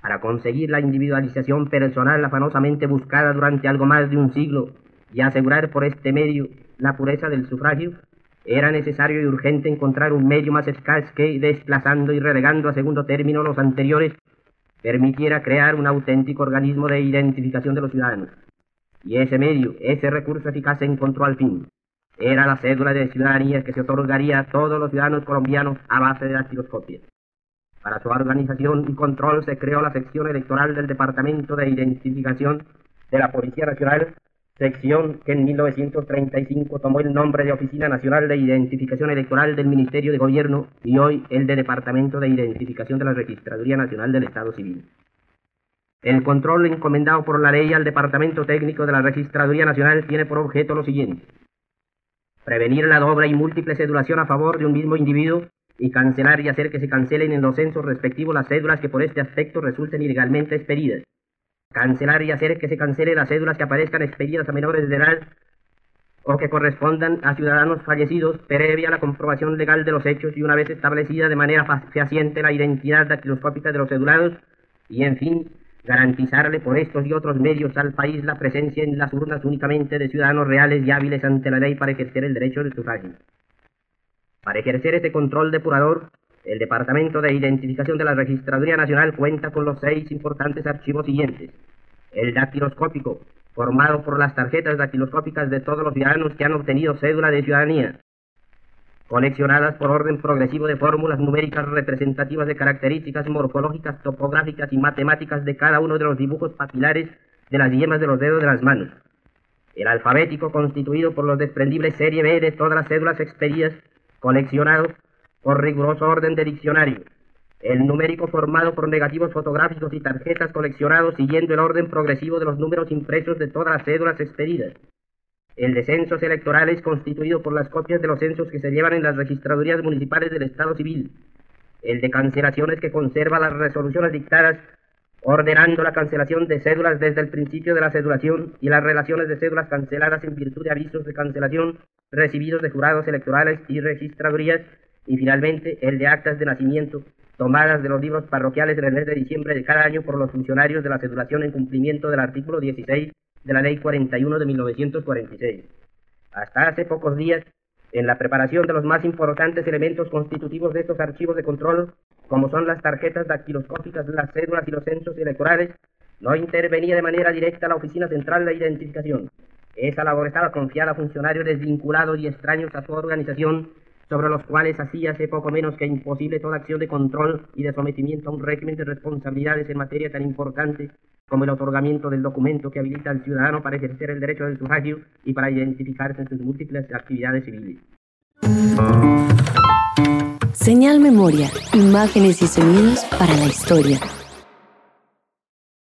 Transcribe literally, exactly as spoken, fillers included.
para conseguir la individualización personal afanosamente buscada durante algo más de un siglo y asegurar por este medio la pureza del sufragio, era necesario y urgente encontrar un medio más eficaz que, desplazando y relegando a segundo término los anteriores, permitiera crear un auténtico organismo de identificación de los ciudadanos. Y ese medio, ese recurso eficaz se encontró al fin. Era la cédula de ciudadanía que se otorgaría a todos los ciudadanos colombianos a base de dactiloscopia. Para su organización y control se creó la sección electoral del Departamento de Identificación de la Policía Nacional, sección que en mil novecientos treinta y cinco tomó el nombre de Oficina Nacional de Identificación Electoral del Ministerio de Gobierno y hoy el de Departamento de Identificación de la Registraduría Nacional del Estado Civil. El control encomendado por la ley al Departamento Técnico de la Registraduría Nacional tiene por objeto lo siguiente: prevenir la doble y múltiple cedulación a favor de un mismo individuo y cancelar y hacer que se cancelen en los censos respectivos las cédulas que por este aspecto resulten ilegalmente expedidas. Cancelar y hacer que se cancelen las cédulas que aparezcan expedidas a menores de edad o que correspondan a ciudadanos fallecidos previa a la comprobación legal de los hechos y una vez establecida de manera fehaciente la identidad dactiloscópica de los cedulados y, en fin, garantizarle por estos y otros medios al país la presencia en las urnas únicamente de ciudadanos reales y hábiles ante la ley para ejercer el derecho de sufragio. Para ejercer este control depurador, el Departamento de Identificación de la Registraduría Nacional cuenta con los seis importantes archivos siguientes: el dactiloscópico, formado por las tarjetas dactiloscópicas de todos los ciudadanos que han obtenido cédula de ciudadanía, coleccionadas por orden progresivo de fórmulas numéricas representativas de características morfológicas, topográficas y matemáticas de cada uno de los dibujos papilares de las yemas de los dedos de las manos. El alfabético, constituido por los desprendibles serie B de todas las cédulas expedidas, coleccionado por riguroso orden de diccionario. El numérico, formado por negativos fotográficos y tarjetas coleccionados siguiendo el orden progresivo de los números impresos de todas las cédulas expedidas. El de censos electorales, constituido por las copias de los censos que se llevan en las registradurías municipales del Estado Civil. El de cancelaciones, que conserva las resoluciones dictadas ordenando la cancelación de cédulas desde el principio de la cedulación y las relaciones de cédulas canceladas en virtud de avisos de cancelación recibidos de jurados electorales y registradurías. Y finalmente el de actas de nacimiento tomadas de los libros parroquiales en el mes de diciembre de cada año por los funcionarios de la cedulación en cumplimiento del artículo dieciséis de la Ley cuarenta y uno de mil novecientos cuarenta y seis. Hasta hace pocos días, en la preparación de los más importantes elementos constitutivos de estos archivos de control, como son las tarjetas dactiloscópicas, las cédulas y los censos electorales, no intervenía de manera directa la Oficina Central de Identificación. Esa labor estaba confiada a funcionarios desvinculados y extraños a su organización, sobre los cuales hacía hace poco menos que imposible toda acción de control y de sometimiento a un régimen de responsabilidades en materia tan importante como el otorgamiento del documento que habilita al ciudadano para ejercer el derecho del sufragio y para identificarse en sus múltiples actividades civiles. Señal Memoria, imágenes y sonidos para la historia.